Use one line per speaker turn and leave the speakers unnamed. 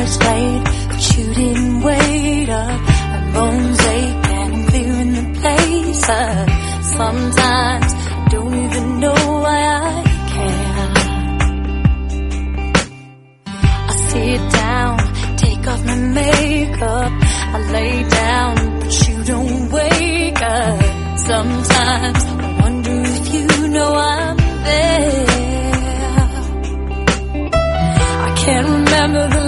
explain, but you didn't wait up. My bones ache and I'm clearing the place. Sometimes I don't even know why I care. I sit down, take off my makeup, I lay down, but you don't wake up. Sometimes I wonder if you know I'm there. I can't remember the